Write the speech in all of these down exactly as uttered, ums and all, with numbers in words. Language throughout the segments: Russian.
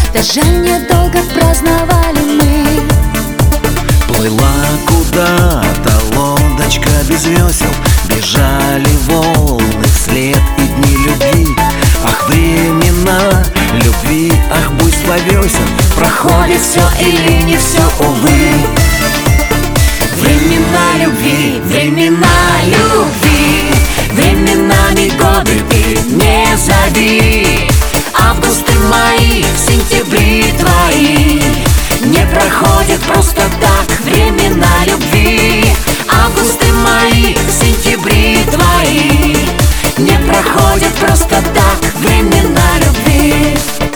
Да жаль, недолго праздновали мы. Плыла куда-то лодочка без весел, бежали волны вслед и дни любви. Ах, времена любви, ах, буйство весен, проходит все или не все, увы. Времена любви, времена любви, временами годы ты не зови. Августы мои, сентябри твои не проходят просто так. Времена любви, августы мои, сентябри твои не проходят просто так. Времена любви.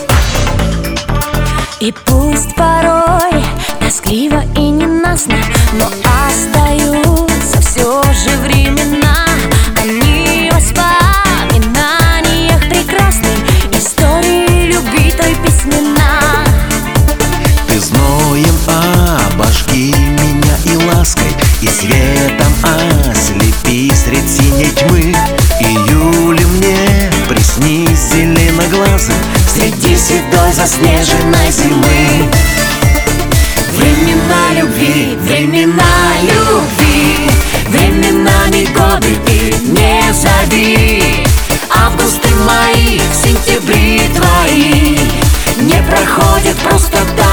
И пусть порой тоскливо и ненастно, но остаются все же времена. Они в воспоминаниях прекрасны, истории любви той письмена. Ты зноем обожги меня и лаской, и светом ослепи средь синей тьмы. Июле мне приснись зеленоглазым среди седой заснеженной зимы. Времена любви, времена любви, временами годы ты не зови. Августы мои, сентябри твои не проходят просто так.